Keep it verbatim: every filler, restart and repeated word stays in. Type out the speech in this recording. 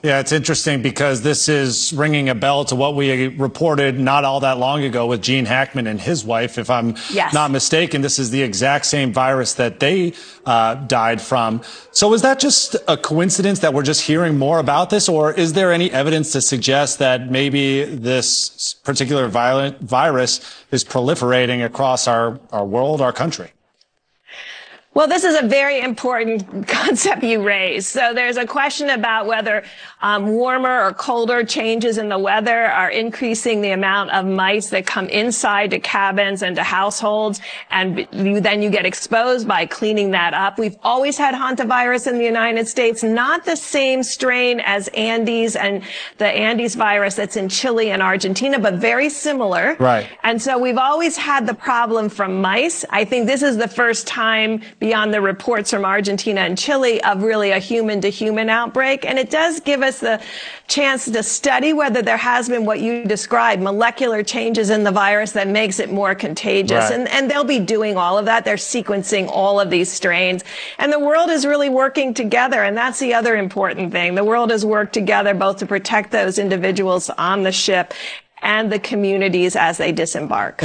Yeah, it's interesting because this is ringing a bell to what we reported not all that long ago with Gene Hackman and his wife. If I'm yes. not mistaken, this is the exact same virus that they uh, died from. So is that just a coincidence that we're just hearing more about this, or is there any evidence to suggest that maybe this particular violent virus is proliferating across our, our world, our country? Well, this is a very important concept you raise. So there's a question about whether um, warmer or colder changes in the weather are increasing the amount of mice that come inside to cabins and to households, and you, then you get exposed by cleaning that up. We've always had hantavirus in the United States, not the same strain as Andes and the Andes virus that's in Chile and Argentina, but very similar. Right. And so we've always had the problem from mice. I think this is the first time, beyond the reports from Argentina and Chile, of really a human-to-human outbreak. And it does give us the chance to study whether there has been what you described, molecular changes in the virus that makes it more contagious. Right. And, and they'll be doing all of that. They're sequencing all of these strains. And the world is really working together. And that's the other important thing. The world has worked together both to protect those individuals on the ship and the communities as they disembark.